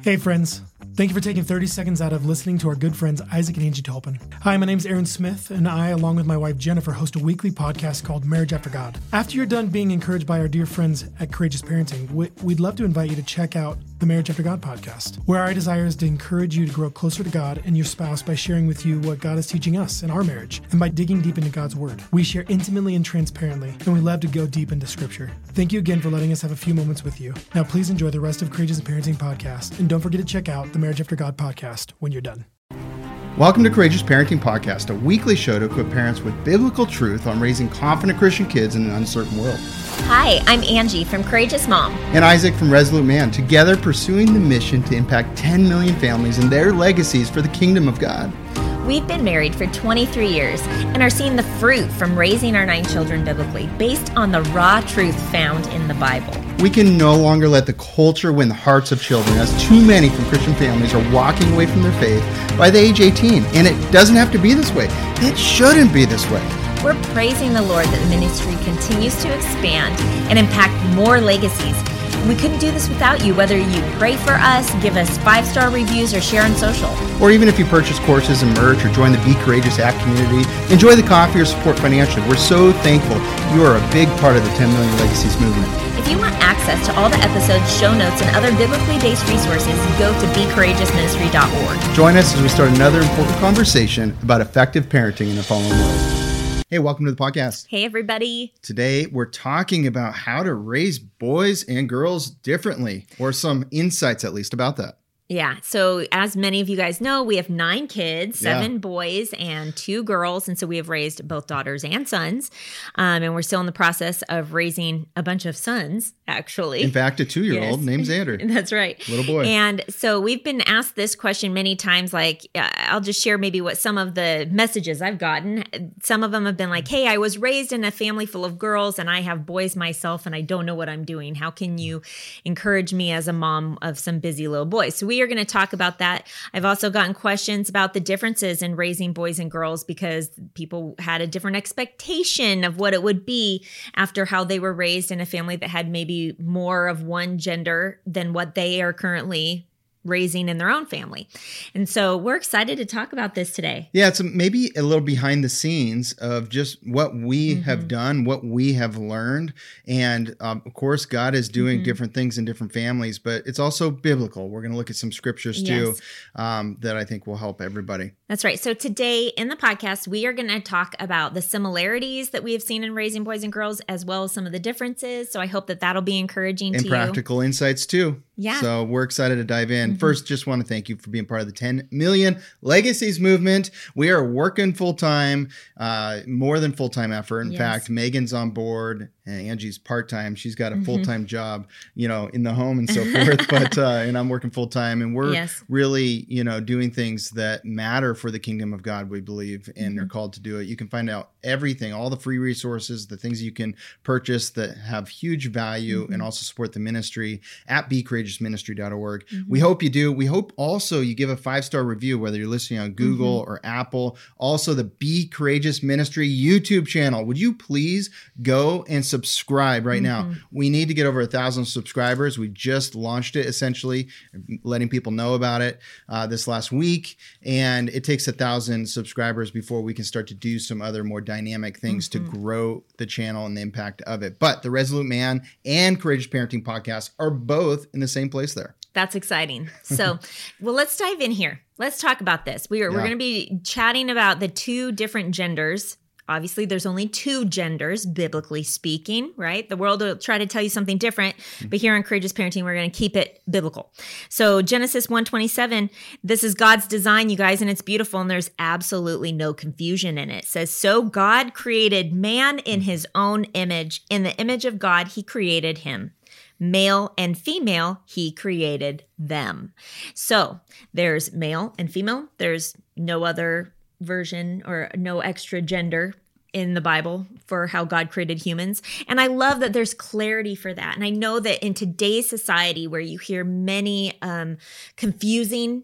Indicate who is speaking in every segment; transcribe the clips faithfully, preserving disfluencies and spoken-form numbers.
Speaker 1: Hey friends, thank you for taking thirty seconds out of listening to our good friends Isaac and Angie Tolpin. Hi, my name is Aaron Smith, and I, along with my wife Jennifer, host a weekly podcast called Marriage After God. After you're done being encouraged by our dear friends at Courageous Parenting, we'd love to invite you to check out the Marriage After God podcast, where our desire is to encourage you to grow closer to God and your spouse by sharing with you what God is teaching us in our marriage, and by digging deep into God's Word. We share intimately and transparently, and we love to go deep into Scripture. Thank you again for letting us have a few moments with you. Now please enjoy the rest of Courageous Parenting podcast, and don't forget to check out the Marriage After God podcast when you're done.
Speaker 2: Welcome to Courageous Parenting Podcast, a weekly show to equip parents with biblical truth on raising confident Christian kids in an uncertain world.
Speaker 3: Hi, I'm Angie from Courageous Mom.
Speaker 2: And Isaac from Resolute Man, together pursuing the mission to impact ten million families and their legacies for the kingdom of God.
Speaker 3: We've been married for twenty-three years and are seeing the fruit from raising our nine children biblically, based on the raw truth found in the Bible.
Speaker 2: We can no longer let the culture win the hearts of children, as too many from Christian families are walking away from their faith by the age eighteen. And it doesn't have to be this way. It shouldn't be this way.
Speaker 3: We're praising the Lord that the ministry continues to expand and impact more legacies. We couldn't do this without you, whether you pray for us, give us five-star reviews, or share on social.
Speaker 2: Or even if you purchase courses and merch or join the Be Courageous app community, enjoy the coffee or support financially. We're so thankful you are a big part of the ten million Legacies movement.
Speaker 3: If you want access to all the episodes, show notes, and other biblically based resources, go to be courageous ministry dot org.
Speaker 2: Join us as we start another important conversation about effective parenting in a fallen world. Hey, welcome to the podcast.
Speaker 3: Hey, everybody.
Speaker 2: Today, we're talking about how to raise boys and girls differently, or some insights at least about that.
Speaker 3: Yeah. So as many of you guys know, we have nine kids, seven yeah. boys and two girls. And so we have raised both daughters and sons. Um, and we're still in the process of raising a bunch of sons, actually.
Speaker 2: In fact, a two-year-old
Speaker 3: yes.
Speaker 2: named Xander.
Speaker 3: That's right.
Speaker 2: Little boy.
Speaker 3: And so we've been asked this question many times. Like, uh, I'll just share maybe what some of the messages I've gotten. Some of them have been like, hey, I was raised in a family full of girls and I have boys myself and I don't know what I'm doing. How can you encourage me as a mom of some busy little boys? So we are going to talk about that. I've also gotten questions about the differences in raising boys and girls, because people had a different expectation of what it would be after how they were raised in a family that had maybe more of one gender than what they are currently raising in their own family. And so we're excited to talk about this today.
Speaker 2: Yeah, it's maybe a little behind the scenes of just what we mm-hmm. have done, what we have learned. And um, of course, God is doing mm-hmm. different things in different families, but it's also biblical. We're going to look at some scriptures yes. too um, that I think will help everybody.
Speaker 3: That's right. So today in the podcast, we are going to talk about the similarities that we have seen in raising boys and girls, as well as some of the differences. So I hope that that'll be encouraging
Speaker 2: and
Speaker 3: to you.
Speaker 2: And practical insights too.
Speaker 3: Yeah.
Speaker 2: So we're excited to dive in. Mm-hmm. First, just want to thank you for being part of the ten million Legacies movement. We are working full-time, uh, more than full-time effort. In yes. fact, Megan's on board and Angie's part-time. She's got a mm-hmm. full-time job, you know, in the home and so forth, but, uh, and I'm working full-time, and we're yes. really, you know, doing things that matter for the kingdom of God, we believe, and mm-hmm. are called to do it. You can find out everything, all the free resources, the things you can purchase that have huge value mm-hmm. and also support the ministry at be courageous ministry dot org. Mm-hmm. We hope you do. We hope also you give a five-star review, whether you're listening on Google mm-hmm. or Apple. Also, the Be Courageous Ministry YouTube channel. Would you please go and subscribe right mm-hmm. now? We need to get over a thousand subscribers. We just launched it, essentially, letting people know about it uh, this last week. And it takes a thousand subscribers before we can start to do some other more dynamic things mm-hmm. to grow the channel and the impact of it. But the Resolute Man and Courageous Parenting Podcast are both in the same place there.
Speaker 3: That's exciting. So, well, let's dive in here. Let's talk about this. We are, yeah. We're going to be chatting about the two different genders. Obviously, there's only two genders, biblically speaking, right? The world will try to tell you something different, but here on Courageous Parenting, we're going to keep it biblical. So Genesis one twenty-seven, this is God's design, you guys, and it's beautiful, and there's absolutely no confusion in it. It says, so God created man in his own image. In the image of God, he created him. Male and female, he created them. So there's male and female. There's no other version or no extra gender in the Bible for how God created humans. And I love that there's clarity for that. And I know that in today's society where you hear many um, confusing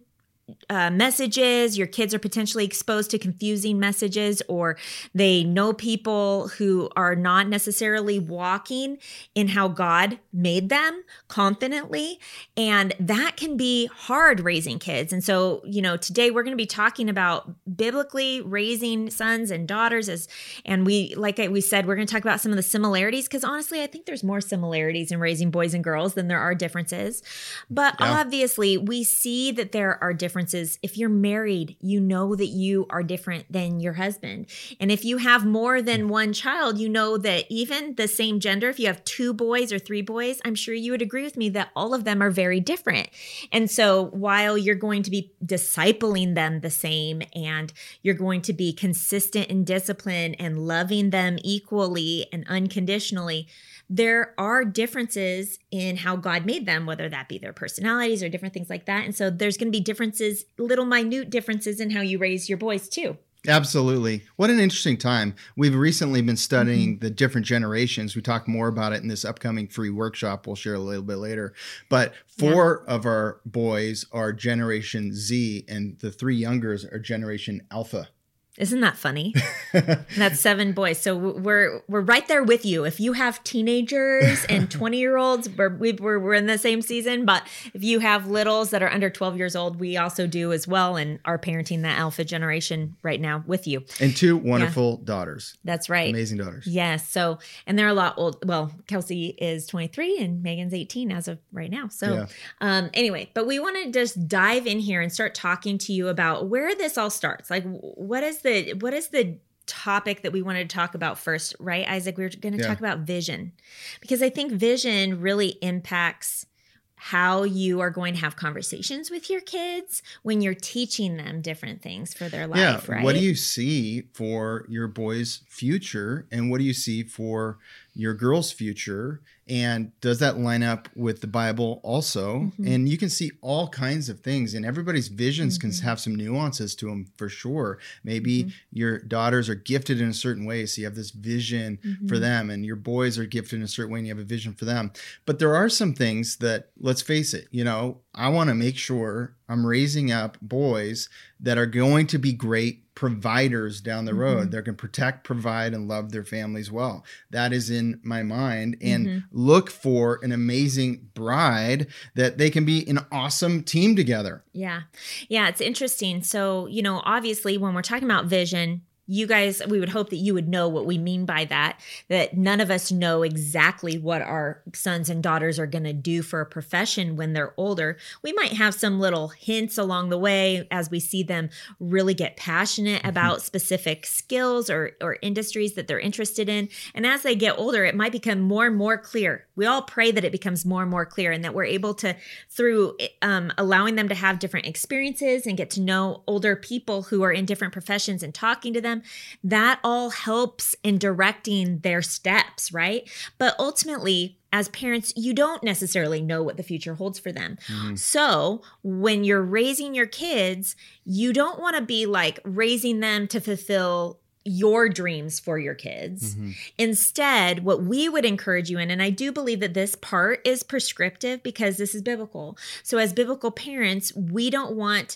Speaker 3: uh, messages. Your kids are potentially exposed to confusing messages, or they know people who are not necessarily walking in how God made them confidently. And that can be hard raising kids. And so, you know, today we're going to be talking about biblically raising sons and daughters as, and we, like we said, we're going to talk about some of the similarities, because honestly, I think there's more similarities in raising boys and girls than there are differences. But yeah. obviously we see that there are differences. If you're married, you know that you are different than your husband. And if you have more than one child, you know that even the same gender, if you have two boys or three boys, I'm sure you would agree with me that all of them are very different. And so while you're going to be discipling them the same, and you're going to be consistent in discipline and loving them equally and unconditionally, there are differences in how God made them, whether that be their personalities or different things like that. And so there's going to be differences, little minute differences in how you raise your boys too.
Speaker 2: Absolutely. What an interesting time. We've recently been studying mm-hmm. the different generations. We talk more about it in this upcoming free workshop we'll share a little bit later. But four yeah. of our boys are Generation Z, and the three youngers are Generation Alpha.
Speaker 3: Isn't that funny? That's seven boys. So we're we're right there with you. If you have teenagers and twenty-year-olds, we're, we're, we're in the same season. But if you have littles that are under twelve years old, we also do as well, and are parenting that alpha generation right now with you.
Speaker 2: And two wonderful yeah. daughters.
Speaker 3: That's right.
Speaker 2: Amazing daughters.
Speaker 3: Yes. So, and they're a lot old. Well, Kelsey is twenty-three and Megan's eighteen as of right now. So yeah. um, anyway, but we want to just dive in here and start talking to you about where this all starts. Like, what is the What is the topic that we wanted to talk about first, right, Isaac? We were going to yeah. talk about vision, because I think vision really impacts how you are going to have conversations with your kids when you're teaching them different things for their life, yeah. right?
Speaker 2: What do you see for your boy's future, and what do you see for your girl's future? And does that line up with the Bible also? Mm-hmm. And you can see all kinds of things, and everybody's visions mm-hmm. can have some nuances to them for sure. Maybe mm-hmm. your daughters are gifted in a certain way, so you have this vision mm-hmm. for them, and your boys are gifted in a certain way and you have a vision for them. But there are some things that, let's face it, you know, I want to make sure I'm raising up boys that are going to be great providers down the road. Mm-hmm. They're going to protect, provide, and love their families well. That is in my mind. And mm-hmm. look for an amazing bride that they can be an awesome team together.
Speaker 3: Yeah. Yeah, it's interesting. So, you know, obviously when we're talking about vision, you guys, we would hope that you would know what we mean by that, that none of us know exactly what our sons and daughters are going to do for a profession when they're older. We might have some little hints along the way as we see them really get passionate mm-hmm. about specific skills or, or industries that they're interested in. And as they get older, it might become more and more clear. We all pray that it becomes more and more clear, and that we're able to, through um, allowing them to have different experiences and get to know older people who are in different professions and talking to them, that all helps in directing their steps, right? But ultimately, as parents, you don't necessarily know what the future holds for them. Mm-hmm. So when you're raising your kids, you don't want to be like raising them to fulfill your dreams for your kids. Mm-hmm. Instead, what we would encourage you in, and I do believe that this part is prescriptive because this is biblical. So as biblical parents, we don't want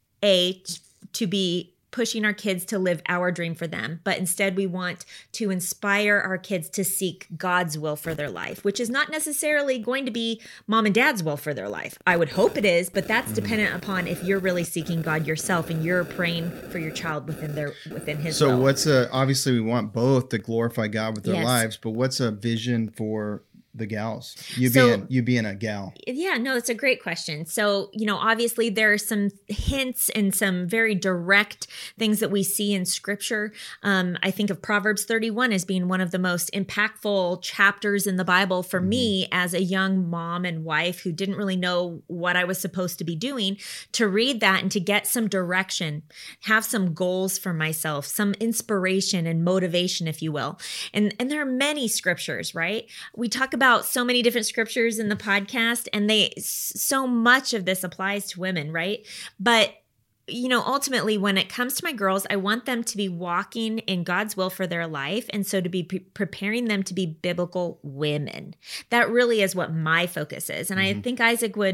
Speaker 3: a to be pushing our kids to live our dream for them, but instead we want to inspire our kids to seek God's will for their life, which is not necessarily going to be mom and dad's will for their life. I would hope it is, but that's dependent upon if you're really seeking God yourself and you're praying for your child within their within his
Speaker 2: so
Speaker 3: will.
Speaker 2: What's a, obviously we want both to glorify God with their
Speaker 3: yes.
Speaker 2: lives, but what's a vision for the gals? You
Speaker 3: so,
Speaker 2: being you being a gal.
Speaker 3: Yeah, no, it's a great question. So, you know, obviously there are some hints and some very direct things that we see in scripture. Um, I think of Proverbs thirty-one as being one of the most impactful chapters in the Bible for mm-hmm. me as a young mom and wife who didn't really know what I was supposed to be doing, to read that and to get some direction, have some goals for myself, some inspiration and motivation, if you will. And, and there are many scriptures, right? We talk about so many different scriptures in the podcast, and they so much of this applies to women, right? But you know, ultimately, when it comes to my girls, I want them to be walking in God's will for their life, and so to be pre- preparing them to be biblical women. That really is what my focus is, and mm-hmm. I think Isaac would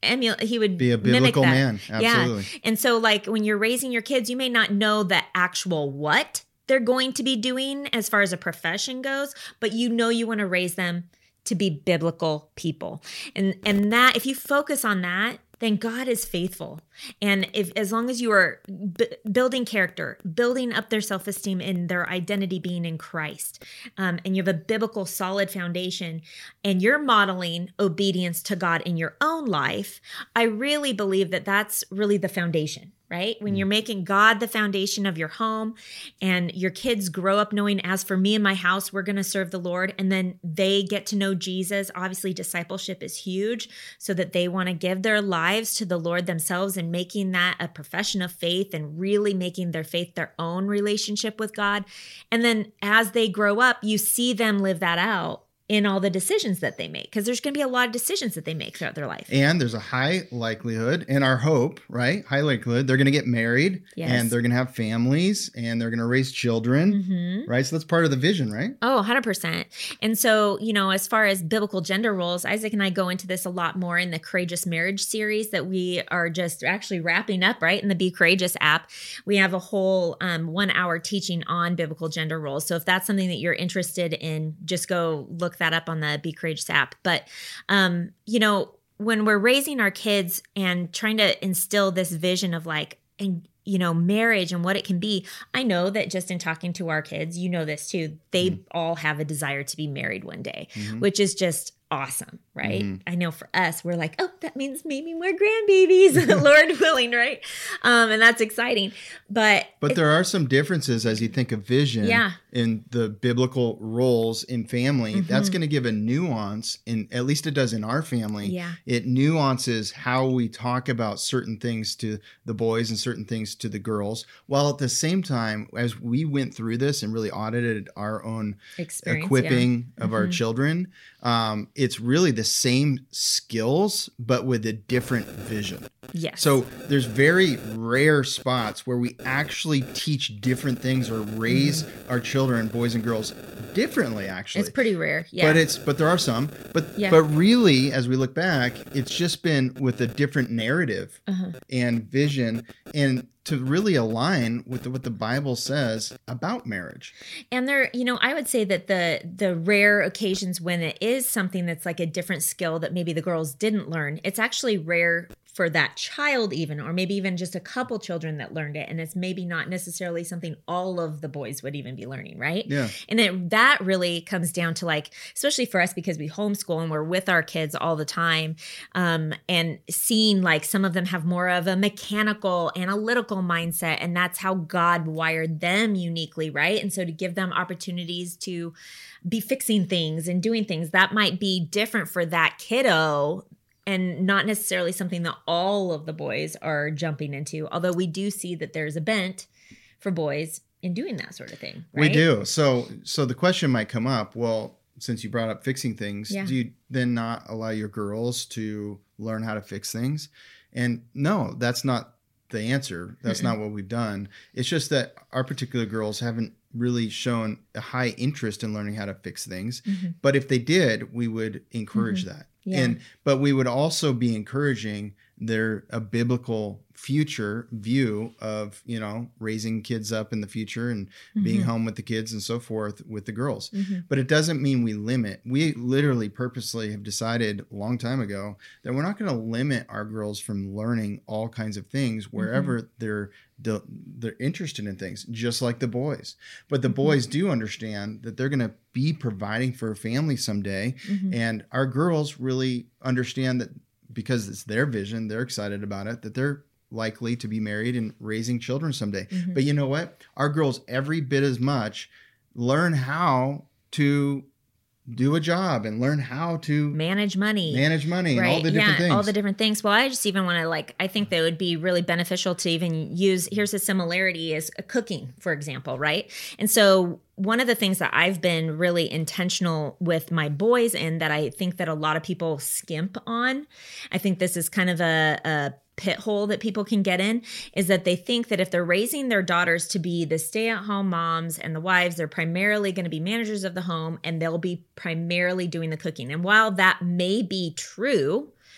Speaker 3: emulate, he would
Speaker 2: be a biblical man. Absolutely.
Speaker 3: Yeah. And so like when you're raising your kids, you may not know the actual what they're going to be doing as far as a profession goes, but you know you want to raise them to be biblical people. And and that if you focus on that, then God is faithful. And if as long as you are b- building character, building up their self-esteem and their identity being in Christ, um, and you have a biblical solid foundation, and you're modeling obedience to God in your own life, I really believe that that's really the foundation. Right? When you're making God the foundation of your home and your kids grow up knowing, as for me and my house, we're going to serve the Lord. And then they get to know Jesus. Obviously, discipleship is huge so that they want to give their lives to the Lord themselves and making that a profession of faith and really making their faith their own relationship with God. And then as they grow up, you see them live that out in all the decisions that they make, because there's going to be a lot of decisions that they make throughout their life.
Speaker 2: And there's a high likelihood, and our hope, right? High likelihood they're going to get married, yes. and they're going to have families, and they're going to raise children, mm-hmm. right? So that's part of the vision, right?
Speaker 3: Oh, one hundred percent. And so, you know, as far as biblical gender roles, Isaac and I go into this a lot more in the Courageous Marriage series that we are just actually wrapping up, right? In the Be Courageous app. We have a whole um, one hour teaching on biblical gender roles. So if that's something that you're interested in, just go look that up on the Be Courageous app. But, um, you know, when we're raising our kids and trying to instill this vision of like, and you know, marriage and what it can be, I know that just in talking to our kids, you know this too, they mm-hmm. all have a desire to be married one day, mm-hmm. which is just awesome, right? Mm-hmm. I know for us, we're like, oh, that means maybe more grandbabies, Lord willing, right? Um, and that's exciting. But
Speaker 2: but there are some differences as you think of vision
Speaker 3: yeah.
Speaker 2: in the biblical roles in family. Mm-hmm. That's going to give a nuance, in at least it does in our family.
Speaker 3: Yeah.
Speaker 2: It nuances how we talk about certain things to the boys and certain things to the girls, while at the same time, as we went through this and really audited our own
Speaker 3: Experience,
Speaker 2: equipping
Speaker 3: yeah.
Speaker 2: of
Speaker 3: mm-hmm.
Speaker 2: our children, um, it's really the same skills, but with a different vision.
Speaker 3: Yes.
Speaker 2: So there's very rare spots where we actually teach different things or raise mm-hmm. our children, boys and girls, differently. Actually,
Speaker 3: it's pretty rare. Yeah.
Speaker 2: But it's but there are some. But
Speaker 3: yeah.
Speaker 2: but really, as we look back, it's just been with a different narrative uh-huh. and vision, and to really align with the, what the Bible says about marriage.
Speaker 3: And there, you know, I would say that the the rare occasions when it is something that's like a different skill that maybe the girls didn't learn, it's actually rare for that child even, or maybe even just a couple children that learned it. And it's maybe not necessarily something all of the boys would even be learning, right?
Speaker 2: Yeah.
Speaker 3: And it, that really comes down to like, especially for us, because we homeschool and we're with our kids all the time, um, and seeing like some of them have more of a mechanical, analytical mindset, and that's how God wired them uniquely, right? And so to give them opportunities to be fixing things and doing things, that might be different for that kiddo, and not necessarily something that all of the boys are jumping into, although we do see that there's a bent for boys in doing that sort of thing, right?
Speaker 2: We do. So so the question might come up, well, since you brought up fixing things,
Speaker 3: yeah.
Speaker 2: do you then not allow your girls to learn how to fix things? And no, that's not the answer. That's Mm-mm. not what we've done. It's just that our particular girls haven't really shown a high interest in learning how to fix things. Mm-hmm. But if they did, we would encourage mm-hmm. that.
Speaker 3: Yeah.
Speaker 2: And but we would also be encouraging their a biblical future view of, you know, raising kids up in the future and mm-hmm. being home with the kids and so forth with the girls. Mm-hmm. But it doesn't mean we limit. We literally purposely have decided a long time ago that we're not going to limit our girls from learning all kinds of things wherever mm-hmm. they're they're interested in things, just like the boys. But the boys mm-hmm. do understand that they're going to be providing for a family someday. Mm-hmm. And our girls really understand that because it's their vision, they're excited about it, that they're likely to be married and raising children someday. Mm-hmm. But you know what? Our girls every bit as much learn how to do a job and learn how to
Speaker 3: manage money,
Speaker 2: manage money,
Speaker 3: right?
Speaker 2: And all the different
Speaker 3: yeah,
Speaker 2: things.
Speaker 3: all the different things. Well, I just even want to like, I think that would be really beneficial to even use, here's a similarity is cooking, for example, right? And so one of the things that I've been really intentional with my boys in that I think that a lot of people skimp on, I think this is kind of a, a pit hole that people can get in, is that they think that if they're raising their daughters to be the stay-at-home moms and the wives, they're primarily going to be managers of the home and they'll be primarily doing the cooking. And while that may be true,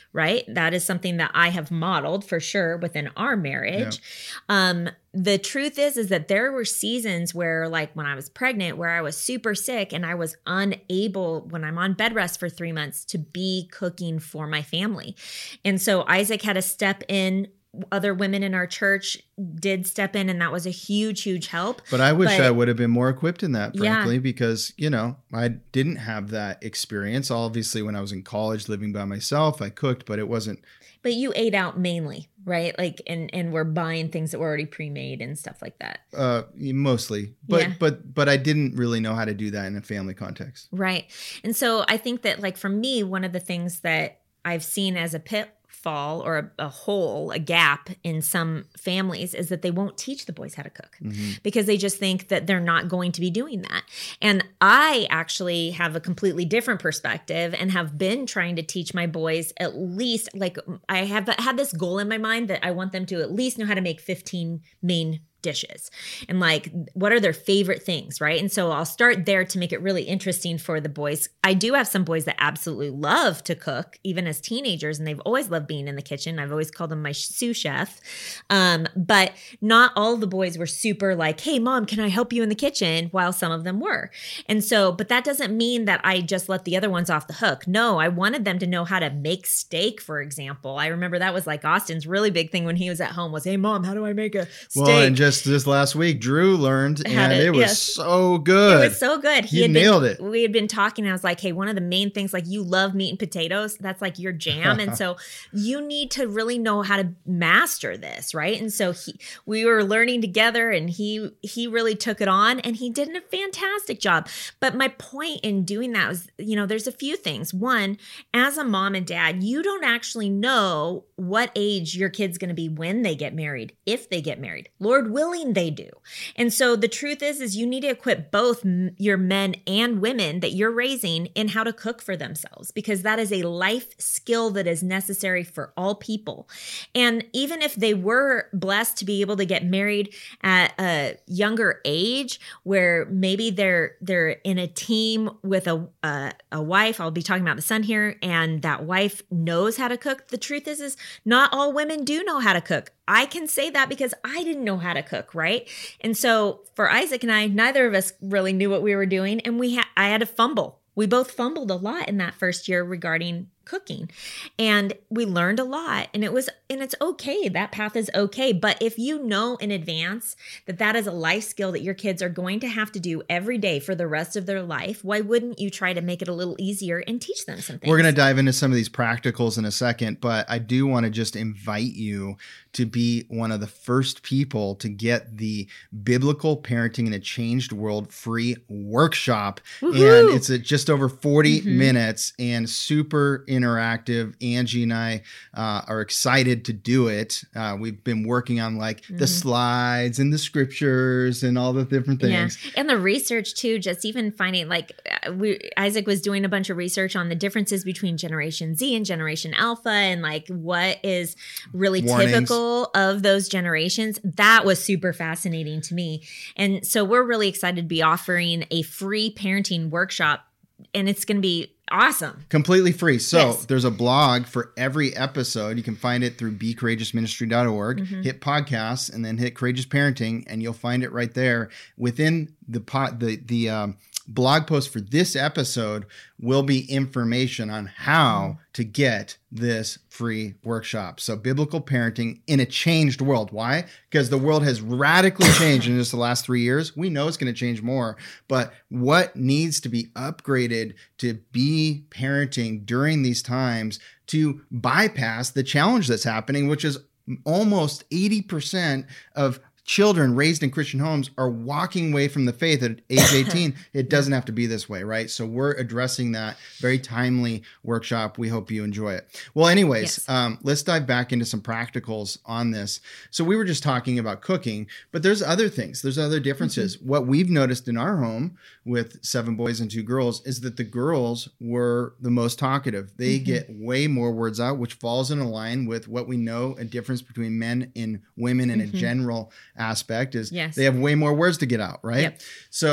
Speaker 3: right? That is something that I have modeled for sure within our marriage. Yeah. Um, the truth is, is that there were seasons where, like when I was pregnant, where I was super sick and I was unable, when I'm on bed rest for three months, to be cooking for my family. And so Isaac had to step in. Other women in our church did step in, and that was a huge, huge help.
Speaker 2: But I wish
Speaker 3: but,
Speaker 2: I would have been more equipped in that, frankly,
Speaker 3: yeah.
Speaker 2: because, you know, I didn't have that experience. Obviously, when I was in college living by myself, I cooked, but it wasn't.
Speaker 3: But you ate out mainly, right? Like, and and we're buying things that were already pre-made and stuff like that.
Speaker 2: Uh, mostly, but
Speaker 3: yeah.
Speaker 2: but but I didn't really know how to do that in a family context.
Speaker 3: Right, and so I think that, like, for me, one of the things that I've seen as a pitfall or a, a hole, a gap in some families is that they won't teach the boys how to cook mm-hmm. because they just think that they're not going to be doing that. And I actually have a completely different perspective and have been trying to teach my boys at least, like, I have had this goal in my mind that I want them to at least know how to make fifteen main dishes and like what are their favorite things, right? And so I'll start there to make it really interesting for the boys. I do have some boys that absolutely love to cook, even as teenagers, and they've always loved being in the kitchen. I've always called them my sous chef. Um, but not all the boys were super like, hey, mom, can I help you in the kitchen? While some of them were. And so, but that doesn't mean that I just let the other ones off the hook. No, I wanted them to know how to make steak, for example. I remember that was like Austin's really big thing when he was at home was, hey, mom, how do I make a steak?
Speaker 2: Well, and just this last week, Drew learned, and it, it was
Speaker 3: yes.
Speaker 2: so good.
Speaker 3: It was so good.
Speaker 2: He, he had nailed
Speaker 3: been,
Speaker 2: it.
Speaker 3: We had been talking, and I was like, hey, one of the main things, like you love meat and potatoes. That's like your jam. And so you need to really know how to master this, right? And so he, we were learning together, and he he really took it on, and he did a fantastic job. But my point in doing that was, you know, there's a few things. One, as a mom and dad, you don't actually know what age your kid's going to be when they get married, if they get married. Lord willing, they do. And so the truth is, is you need to equip both m- your men and women that you're raising in how to cook for themselves, because that is a life skill that is necessary for all people. And even if they were blessed to be able to get married at a younger age, where maybe they're they're in a team with a a, a wife, I'll be talking about the son here, and that wife knows how to cook. The truth is, is not all women do know how to cook. I can say that because I didn't know how to cook, right? And so for Isaac and I, neither of us really knew what we were doing, and we ha- I had to fumble. We both fumbled a lot in that first year regarding cooking, and we learned a lot, and it was, and it's okay. That path is okay. But if you know in advance that that is a life skill that your kids are going to have to do every day for the rest of their life, why wouldn't you try to make it a little easier and teach them some things?
Speaker 2: We're going to dive into some of these practicals in a second, but I do want to just invite you to be one of the first people to get the Biblical Parenting in a Changed World free workshop. Woo-hoo! And it's a, just over forty mm-hmm. minutes and super interactive. Angie and I uh, are excited to do it. Uh, we've been working on like mm-hmm. the slides and the scriptures and all the different things.
Speaker 3: Yeah. And the research too, just even finding like we, Isaac was doing a bunch of research on the differences between Generation Z and Generation Alpha and like what is really Warnings. typical of those generations. That was super fascinating to me. And so we're really excited to be offering a free parenting workshop, and it's going to be awesome. Completely
Speaker 2: free. So yes. There's a blog for every episode. You can find it through be courageous ministry dot org. Mm-hmm. Hit podcasts and then hit Courageous Parenting, and you'll find it right there. Within the pod, the the um, blog post for this episode will be information on how mm-hmm. to get this free workshop. So Biblical Parenting in a Changed World. Why? Because the world has radically changed in just the last three years. We know it's going to change more, but what needs to be upgraded to be parenting during these times to bypass the challenge that's happening, which is almost eighty percent of children raised in Christian homes are walking away from the faith at age eighteen. It doesn't have to be this way, right? So we're addressing that. Very timely workshop. We hope you enjoy it. Well, anyways, yes. um, let's dive back into some practicals on this. So we were just talking about cooking, but there's other things. There's other differences. Mm-hmm. What we've noticed in our home with seven boys and two girls is that the girls were the most talkative. They mm-hmm. get way more words out, which falls in line with what we know a difference between men and women in mm-hmm. a general aspect is yes. they have way more words to get out, right? Yep. So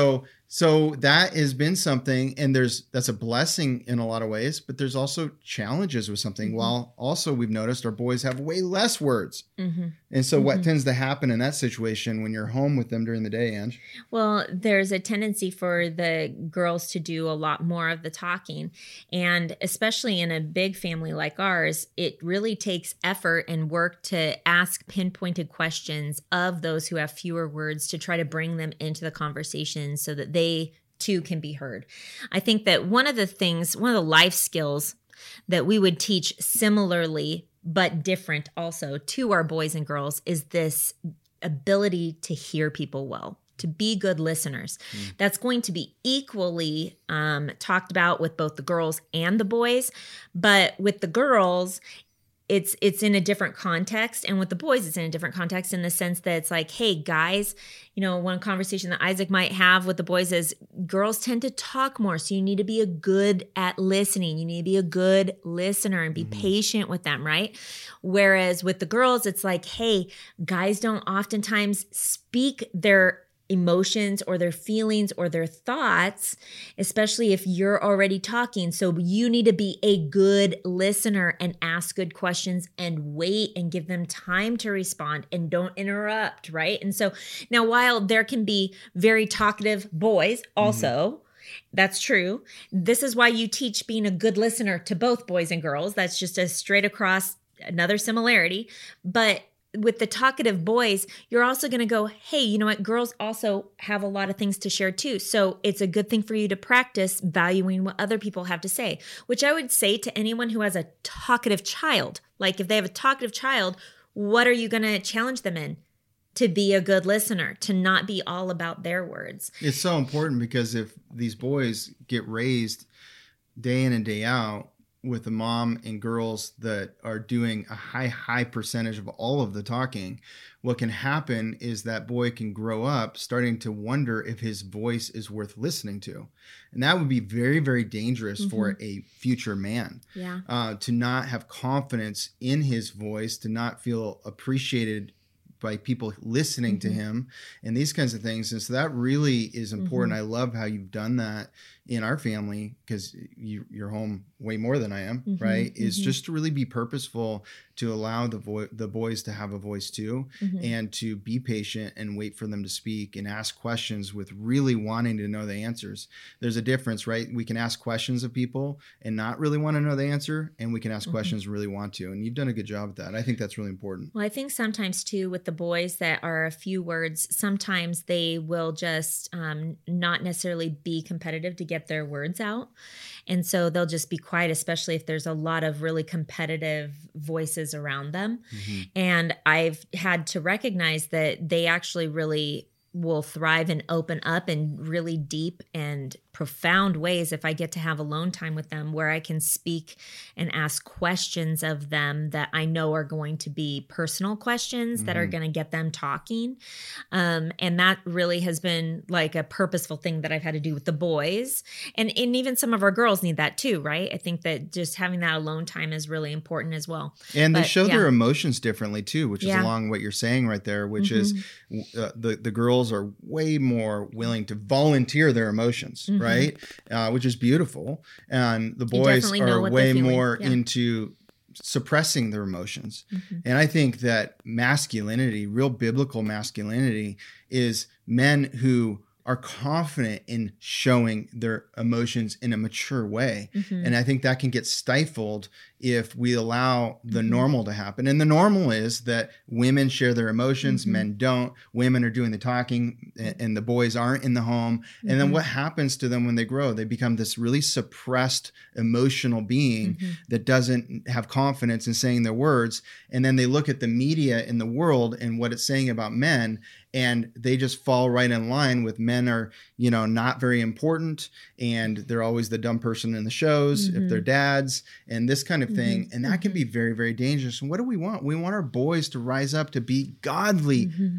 Speaker 2: So that has been something, and there's that's a blessing in a lot of ways, but there's also challenges with something. Mm-hmm. While also we've noticed our boys have way less words. Mm-hmm. And so mm-hmm. what tends to happen in that situation when you're home with them during the day, Ange?
Speaker 3: Well, there's a tendency for the girls to do a lot more of the talking. And especially in a big family like ours, it really takes effort and work to ask pinpointed questions of those who have fewer words to try to bring them into the conversation so that they too can be heard. I think that one of the things, one of the life skills that we would teach similarly but different also to our boys and girls is this ability to hear people well, to be good listeners. Mm. That's going to be equally um, talked about with both the girls and the boys. But with the girls, it's it's in a different context. And with the boys, it's in a different context in the sense that it's like, hey, guys, you know, one conversation that Isaac might have with the boys is girls tend to talk more. So you need to be a good at listening. You need to be a good listener and be mm-hmm. patient with them, right? Whereas with the girls, it's like, hey, guys don't oftentimes speak their emotions or their feelings or their thoughts, especially if you're already talking. So you need to be a good listener and ask good questions and wait and give them time to respond and don't interrupt, right? And so now while there can be very talkative boys also, mm-hmm. that's true. This is why you teach being a good listener to both boys and girls. That's just a straight across another similarity. But with the talkative boys, you're also going to go, hey, you know what? Girls also have a lot of things to share too. So it's a good thing for you to practice valuing what other people have to say, which I would say to anyone who has a talkative child. Like if they have a talkative child, what are you going to challenge them in? To be a good listener, to not be all about their words.
Speaker 2: It's so important because if these boys get raised day in and day out with a mom and girls that are doing a high, high percentage of all of the talking, what can happen is that boy can grow up starting to wonder if his voice is worth listening to. And that would be very, very dangerous mm-hmm. for a future man.
Speaker 3: Yeah.
Speaker 2: Uh, to not have confidence in his voice, to not feel appreciated by people listening mm-hmm. to him and these kinds of things. And so that really is important. Mm-hmm. I love how you've done that in our family because you, you're home way more than I am, mm-hmm. right? Mm-hmm. Is just to really be purposeful to allow the vo- the boys to have a voice too mm-hmm. and to be patient and wait for them to speak and ask questions with really wanting to know the answers. There's a difference, right? We can ask questions of people and not really want to know the answer, and we can ask mm-hmm. questions and really want to. And you've done a good job with that. I think that's really important.
Speaker 3: Well, I think sometimes too with the boys that are a few words, sometimes they will just um, not necessarily be competitive to get their words out. And so they'll just be quiet, especially if there's a lot of really competitive voices around them. Mm-hmm. And I've had to recognize that they actually really will thrive and open up in really deep and profound ways if I get to have alone time with them where I can speak and ask questions of them that I know are going to be personal questions mm-hmm. that are going to get them talking. Um, and that really has been like a purposeful thing that I've had to do with the boys. And, and even some of our girls need that too, right? I think that just having that alone time is really important as well.
Speaker 2: And
Speaker 3: but,
Speaker 2: they show
Speaker 3: yeah.
Speaker 2: their emotions differently too, which is
Speaker 3: yeah.
Speaker 2: along what you're saying right there, which mm-hmm. is uh, the, the girls are way more willing to volunteer their emotions, mm-hmm. right? Right, uh, which is beautiful, and the boys are way more yeah. into suppressing their emotions. Mm-hmm. And I think that masculinity, real biblical masculinity, is men who are confident in showing their emotions in a mature way. Mm-hmm. And I think that can get stifled if we allow the mm-hmm. normal to happen. And the normal is that women share their emotions, mm-hmm. men don't. Women are doing the talking and the boys aren't in the home. Mm-hmm. And then what happens to them when they grow? They become this really suppressed emotional being mm-hmm. that doesn't have confidence in saying their words. And then they look at the media in the world and what it's saying about men, and they just fall right in line with men are, you know, not very important, and they're always the dumb person in the shows mm-hmm. if they're dads and this kind of thing. Mm-hmm. And that can be very, very dangerous. And what do we want? We want our boys to rise up to be godly mm-hmm.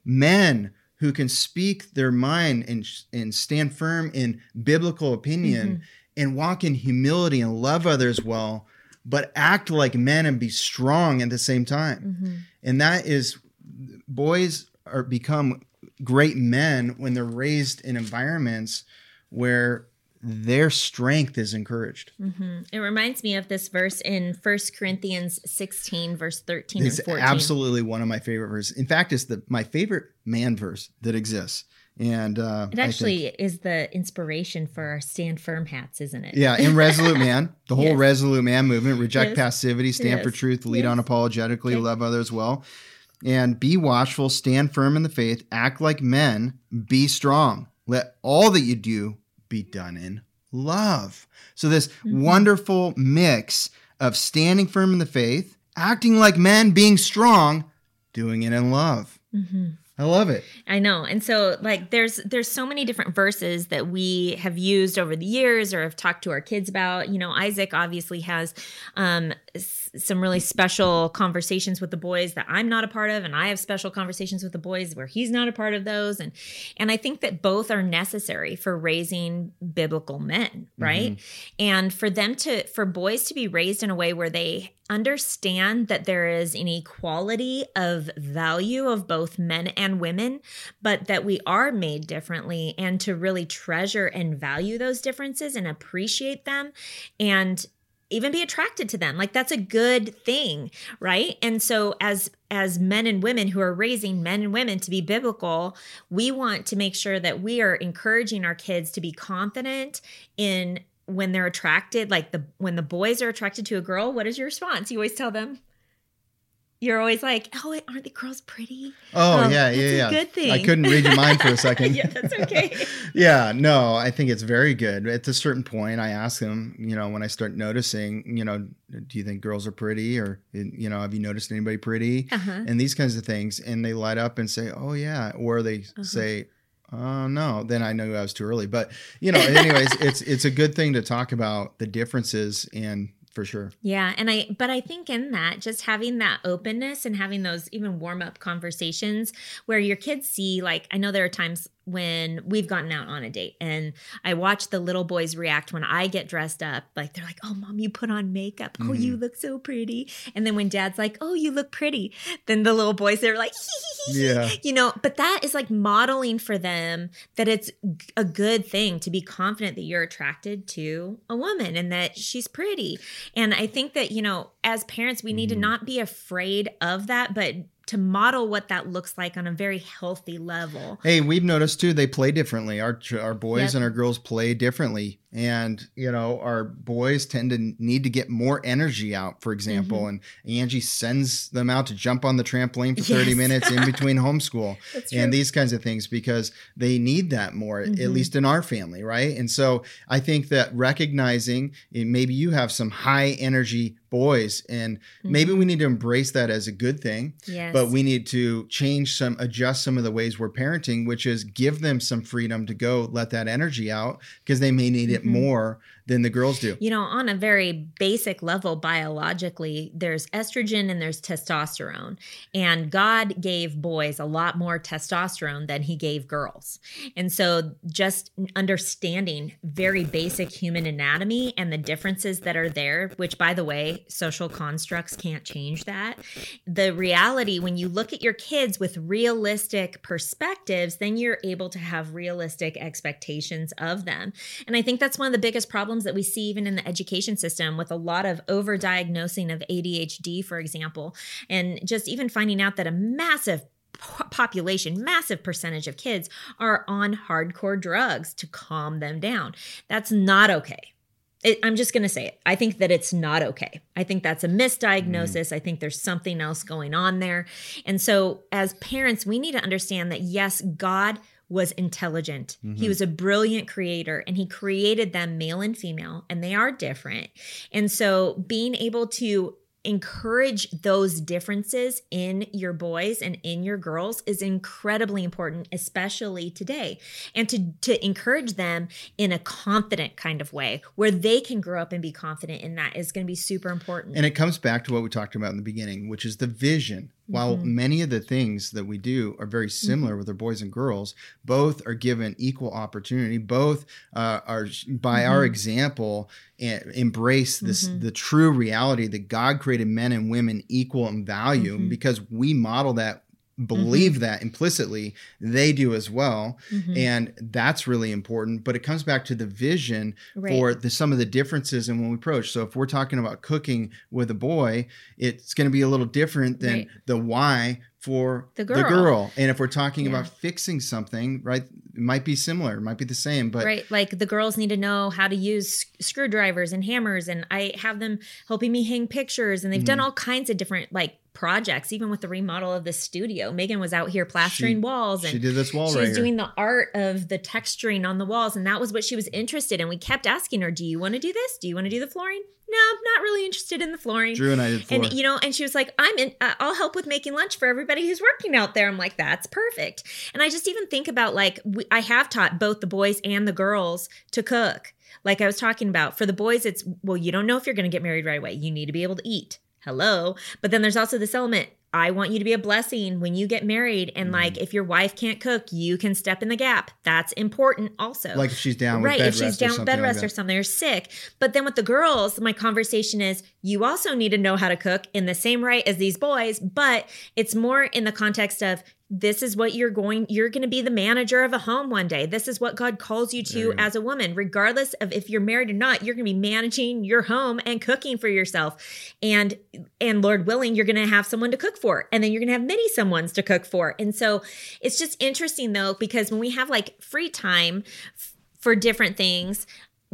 Speaker 2: men who can speak their mind and, and stand firm in biblical opinion mm-hmm. and walk in humility and love others well, but act like men and be strong at the same time. Mm-hmm. And that is, boys are become great men when they're raised in environments where their strength is encouraged.
Speaker 3: Mm-hmm. It reminds me of this verse in First Corinthians sixteen, verse thirteen
Speaker 2: It's
Speaker 3: and fourteen.
Speaker 2: absolutely one of my favorite verses. In fact, it's the my favorite man verse that exists. And uh,
Speaker 3: it actually think, is the inspiration for our Stand Firm hats, isn't it?
Speaker 2: Yeah, in Resolute Man, the whole
Speaker 3: yes.
Speaker 2: Resolute Man movement, reject
Speaker 3: yes.
Speaker 2: passivity, stand
Speaker 3: yes.
Speaker 2: for truth, lead
Speaker 3: yes.
Speaker 2: unapologetically,
Speaker 3: okay.
Speaker 2: love others well, and be watchful, stand firm in the faith, act like men, be strong. Let all that you do be done in love. So this mm-hmm. wonderful mix of standing firm in the faith, acting like men, being strong, doing it in love.
Speaker 3: Mm-hmm.
Speaker 2: I love it.
Speaker 3: I know. And so like there's there's so many different verses that we have used over the years or have talked to our kids about. You know, Isaac obviously has um, s- some really special conversations with the boys that I'm not a part of, and I have special conversations with the boys where he's not a part of those. And and I think that both are necessary for raising biblical men, right? Mm-hmm. And for them to for boys to be raised in a way where they understand that there is an equality of value of both men and women, but that we are made differently, and to really treasure and value those differences and appreciate them and even be attracted to them. Like that's a good thing, right? And so as as men and women who are raising men and women to be biblical, we want to make sure that we are encouraging our kids to be confident in when they're attracted, like the when the boys are attracted to a girl. What is your response? You always tell them. You're always like, oh, aren't the girls pretty?
Speaker 2: Oh,
Speaker 3: um,
Speaker 2: yeah,
Speaker 3: that's
Speaker 2: yeah,
Speaker 3: a
Speaker 2: yeah.
Speaker 3: good thing.
Speaker 2: I couldn't read your mind for a second.
Speaker 3: Yeah, that's okay.
Speaker 2: Yeah, no, I think it's very good. At a certain point, I ask them, you know, when I start noticing, you know, do you think girls are pretty, or, you know, have you noticed anybody pretty? Uh-huh. And these kinds of things. And they light up and say, oh, yeah. Or they uh-huh. say, oh, no, then I knew I was too early. But, you know, anyways, it's it's a good thing to talk about the differences, and for sure.
Speaker 3: Yeah. And I, but I think in that, just having that openness and having those even warm up conversations where your kids see, like, I know there are times when we've gotten out on a date and I watch the little boys react when I get dressed up. Like, they're like, oh, mom, you put on makeup. Oh, mm-hmm. you look so pretty. And then when dad's like, oh, you look pretty. Then the little boys, they're like, hee, hee, hee.
Speaker 2: Yeah.
Speaker 3: You know, but that is like modeling for them that it's a good thing to be confident that you're attracted to a woman and that she's pretty. And I think that, you know, as parents, we need mm-hmm. to not be afraid of that, but to model what that looks like on a very healthy level.
Speaker 2: Hey, we've noticed too, they play differently. Our our boys yep. and our girls play differently. And, you know, our boys tend to need to get more energy out, for example. Mm-hmm. And Angie sends them out to jump on the trampoline for yes. thirty minutes in between homeschool and these kinds of things, because they need that more, mm-hmm. at least in our family, right? And so I think that recognizing, maybe you have some high energy boys, and mm-hmm. maybe we need to embrace that as a good thing.
Speaker 3: Yes.
Speaker 2: But we need to change some, adjust some of the ways we're parenting, which is give them some freedom to go let that energy out, because they may need it more than the girls do.
Speaker 3: You know, on a very basic level, biologically, there's estrogen and there's testosterone. And God gave boys a lot more testosterone than he gave girls. And so just understanding very basic human anatomy and the differences that are there, which, by the way, social constructs can't change that. The reality, when you look at your kids with realistic perspectives, then you're able to have realistic expectations of them. And I think that's one of the biggest problems that we see even in the education system, with a lot of overdiagnosing of A D H D, for example, and just even finding out that a massive population, massive percentage of kids are on hardcore drugs to calm them down. That's not okay. It, I'm just going to say it. I think that it's not okay. I think that's a misdiagnosis. Mm. I think there's something else going on there. And so as parents, we need to understand that, yes, God was intelligent. Mm-hmm. He was a brilliant creator, and he created them male and female, and they are different. And so being able to encourage those differences in your boys and in your girls is incredibly important, especially today. And to, to encourage them in a confident kind of way where they can grow up and be confident in that is going to be super important.
Speaker 2: And it comes back to what we talked about in the beginning, which is the vision. While mm-hmm. many of the things that we do are very similar mm-hmm. with our boys and girls, both are given equal opportunity. Both uh, are, by mm-hmm. our example, embrace this mm-hmm. the true reality that God created men and women equal in value, mm-hmm. because we model that believe
Speaker 3: mm-hmm.
Speaker 2: that implicitly, they do as well.
Speaker 3: Mm-hmm.
Speaker 2: And that's really important. But it comes back to the vision
Speaker 3: right.
Speaker 2: for the, some of the differences in when we approach. So if we're talking about cooking with a boy, it's going to be a little different than
Speaker 3: right.
Speaker 2: the why for
Speaker 3: the girl.
Speaker 2: the girl. And if we're talking
Speaker 3: yeah.
Speaker 2: about fixing something, right, it might be similar, it might be the same, but
Speaker 3: right, like the girls need to know how to use screwdrivers and hammers, and I have them helping me hang pictures, and they've mm-hmm. done all kinds of different like projects, even with the remodel of the studio. Megan was out here plastering
Speaker 2: she,
Speaker 3: walls, and
Speaker 2: she did this wall
Speaker 3: she
Speaker 2: right
Speaker 3: was
Speaker 2: here.
Speaker 3: doing the art of the texturing on the walls, and that was what she was interested in. We kept asking her, do you want to do this? Do you want to do the flooring? No, I'm not really interested in the flooring.
Speaker 2: Drew and I did floor.
Speaker 3: And, you know, and she was like, I'm in, uh, I'll help with making lunch for everybody who's working out there. I'm like, that's perfect. And I just even think about like, we, I have taught both the boys and the girls to cook. Like I was talking about, for the boys, it's, well, you don't know if you're going to get married right away. You need to be able to eat. Hello. But then there's also this element. I want you to be a blessing when you get married. And mm-hmm. like, if your wife can't cook, you can step in the gap. That's important also.
Speaker 2: Like if she's down with
Speaker 3: right,
Speaker 2: bed
Speaker 3: if she's
Speaker 2: rest
Speaker 3: down
Speaker 2: or
Speaker 3: with bed
Speaker 2: something
Speaker 3: rest
Speaker 2: like
Speaker 3: or something, or sick. But then with the girls, my conversation is, you also need to know how to cook in the same right as these boys, but it's more in the context of, this is what you're going, you're going to be the manager of a home one day. This is what God calls you to you as a woman, regardless of if you're married or not, you're going to be managing your home and cooking for yourself. And, and Lord willing, you're going to have someone to cook for, and then you're going to have many someones to cook for. And so it's just interesting though, because when we have like free time f- for different things,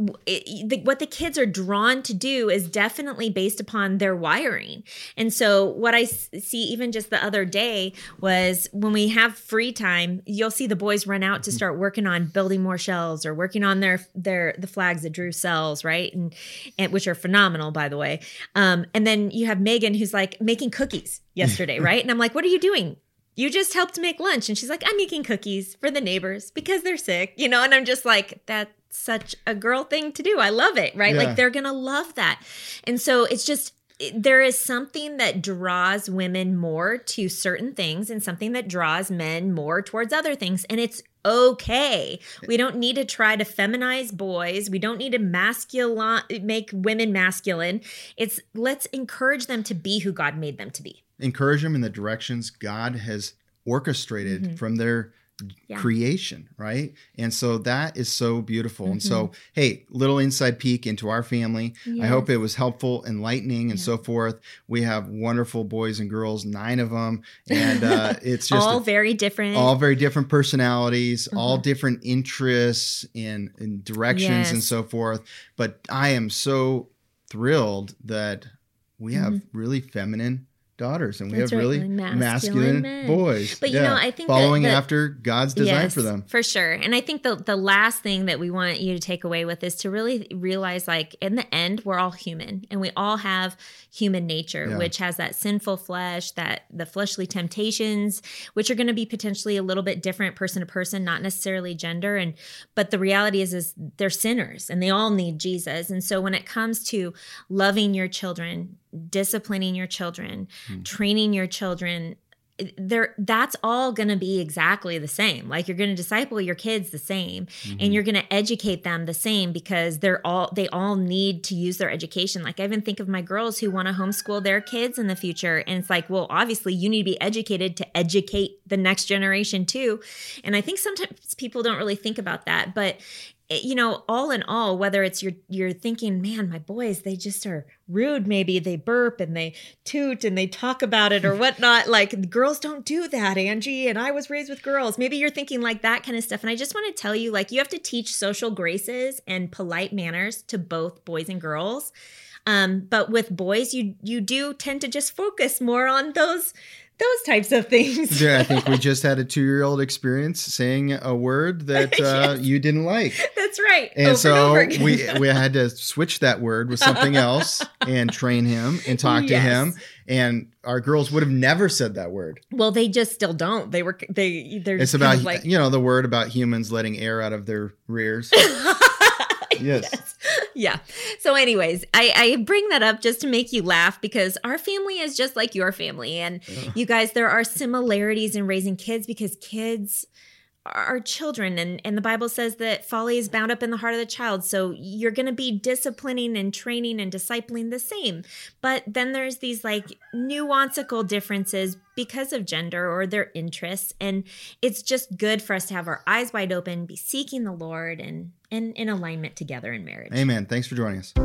Speaker 3: It, the, what the kids are drawn to do is definitely based upon their wiring. And so what I s- see even just the other day was when we have free time, you'll see the boys run out to start working on building more shells or working on their their the flags that Drew sells, right? And, and which are phenomenal, by the way. Um, and then you have Megan who's like making cookies yesterday, right? And I'm like, what are you doing? You just helped make lunch. And she's like, I'm making cookies for the neighbors because they're sick, you know? And I'm just like, that's such a girl thing to do. I love it, right?
Speaker 2: Yeah.
Speaker 3: Like they're going to love that. And so it's just, there is something that draws women more to certain things and something that draws men more towards other things. And it's okay. We don't need to try to feminize boys. We don't need to masculine, make women masculine. It's let's encourage them to be who God made them to be.
Speaker 2: Encourage them in the directions God has orchestrated mm-hmm. from their yeah. creation, right? And so that is so beautiful. Mm-hmm. And so, hey, little inside peek into our family. Yes. I hope it was helpful, enlightening, and yeah. so forth. We have wonderful boys and girls, nine of them. And uh, it's just
Speaker 3: all
Speaker 2: a,
Speaker 3: very different.
Speaker 2: All very different personalities, mm-hmm. all different interests in, in directions yes. and so forth. But I am so thrilled that we have mm-hmm. really feminine daughters, and we
Speaker 3: That's
Speaker 2: have
Speaker 3: right,
Speaker 2: really masculine, masculine boys.
Speaker 3: But you yeah. know, I think
Speaker 2: following
Speaker 3: that, that,
Speaker 2: after God's design
Speaker 3: yes,
Speaker 2: for them.
Speaker 3: For sure. And I think the the last thing that we want you to take away with is to really realize, like, in the end, we're all human, and we all have human nature, yeah. which has that sinful flesh, that the fleshly temptations, which are going to be potentially a little bit different person to person, not necessarily gender. And but the reality is, is they're sinners, and they all need Jesus. And so when it comes to loving your children, disciplining your children, mm. training your children, there that's all going to be exactly the same. Like, you're going to disciple your kids the same, mm-hmm. and you're going to educate them the same, because they're all they all need to use their education. Like, I even think of my girls who want to homeschool their kids in the future, and it's like, well, obviously you need to be educated to educate the next generation too. And I think sometimes people don't really think about that, but you know, all in all, whether it's you're you're thinking, man, my boys, they just are rude. Maybe they burp and they toot and they talk about it or whatnot. Like, girls don't do that, Angie. And I was raised with girls. Maybe you're thinking like that kind of stuff. And I just want to tell you, like, you have to teach social graces and polite manners to both boys and girls. Um, but with boys, you you do tend to just focus more on those those types of things.
Speaker 2: Yeah, I think we just had a two-year-old experience saying a word that uh, yes. you didn't like.
Speaker 3: That's right.
Speaker 2: And
Speaker 3: over
Speaker 2: so
Speaker 3: and over
Speaker 2: we we had to switch that word with something else and train him and talk yes. to him. And our girls would have never said that word.
Speaker 3: Well, they just still don't. They were they. They're
Speaker 2: it's about
Speaker 3: kind of like,
Speaker 2: you know, the word about humans letting air out of their rears. Yes. yes.
Speaker 3: Yeah. So anyways, I, I bring that up just to make you laugh, because our family is just like your family. And uh. you guys, there are similarities in raising kids, because kids our children, and, and the Bible says that folly is bound up in the heart of the child. So you're going to be disciplining and training and discipling the same. But then there's these like nuanceical differences because of gender or their interests. And it's just good for us to have our eyes wide open, be seeking the Lord, and, and in alignment together in marriage.
Speaker 2: Amen. Thanks for joining us.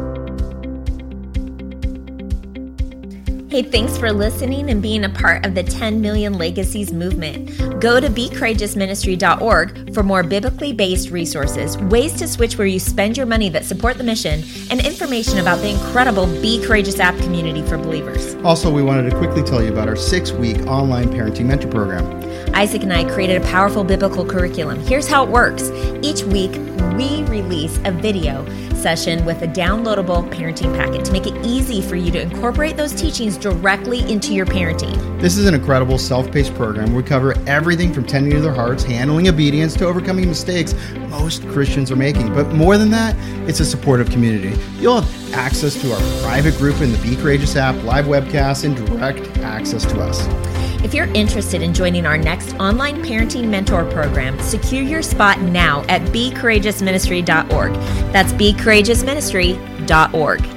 Speaker 3: Hey, thanks for listening and being a part of the ten million Legacies movement. Go to be courageous ministry dot org for more biblically based resources, ways to switch where you spend your money that support the mission, and information about the incredible Be Courageous app community for believers.
Speaker 2: Also, we wanted to quickly tell you about our six-week online parenting mentor program.
Speaker 3: Isaac and I created a powerful biblical curriculum. Here's how it works. Each week, we release a video session with a downloadable parenting packet to make it easy for you to incorporate those teachings directly into your parenting.
Speaker 2: This is an incredible self-paced program where we cover everything from tending to their hearts, handling obedience, to overcoming mistakes most Christians are making. But more than that, it's a supportive community. You'll have access to our private group in the Be Courageous app, live webcasts, and direct access to us.
Speaker 3: If you're interested in joining our next online parenting mentor program, secure your spot now at be courageous ministry dot org. That's be courageous ministry dot org.